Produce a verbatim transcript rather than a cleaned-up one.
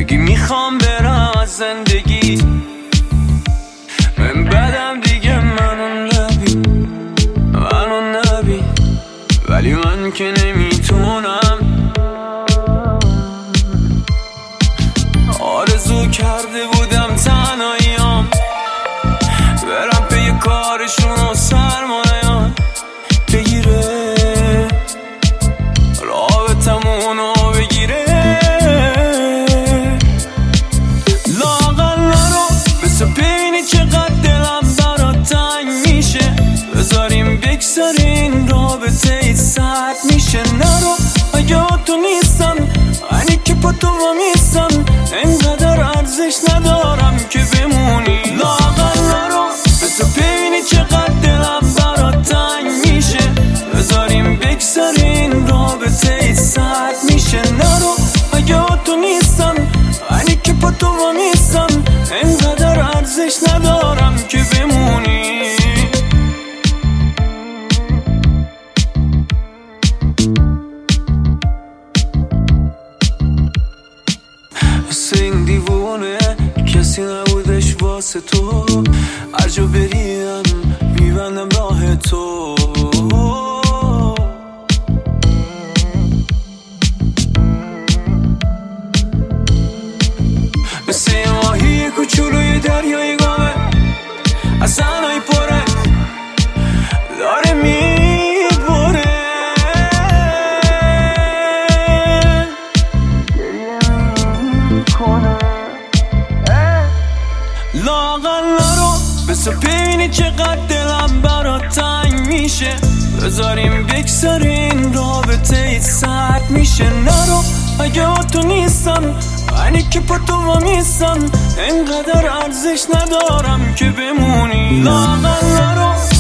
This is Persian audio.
بگی میخوام برم از زندگی، من بدم دیگه منو نبی، منو نبی، ولی من که نمیتونم. آرزو کرده بودم تنهاییام برم پی کارشون و سرمایه‌ام بگیره، رابطمونو بگیره. لااقل نرو بسه ببینی چقدر دلم برات تنگ میشه، بذاریم بگذره این رابطه ای سرد میشه. نرو اگه با تو نیستم، اینی که با تو میستم، اینقدر ارزش ندارم که بمونی. لااقل نرو بسه ببینی چقدر دلم برات تنگ میشه، بذاریم بگذره این رابطه ای سرد میشه. نرو اگه با تو نیستم، اینی که با تو میستم، اینقدر ارزش ندارم که بمونی. مثل این دیوونه کسی نبودش واسه تو، هر جا بریم میبندم راه تو. مثل یه ماهی کوچولوی دریای گامه، از سنهای پره داره میبره. لااقل نرو بسه ببینی چقدر دلم برات تنگ میشه، بذاریم بگذره این رابطه ای سرد میشه. نرو اگه با تو نیستم، اینی که با تو میستم، اینقدر ارزش ندارم که بمونی. لااقل نرو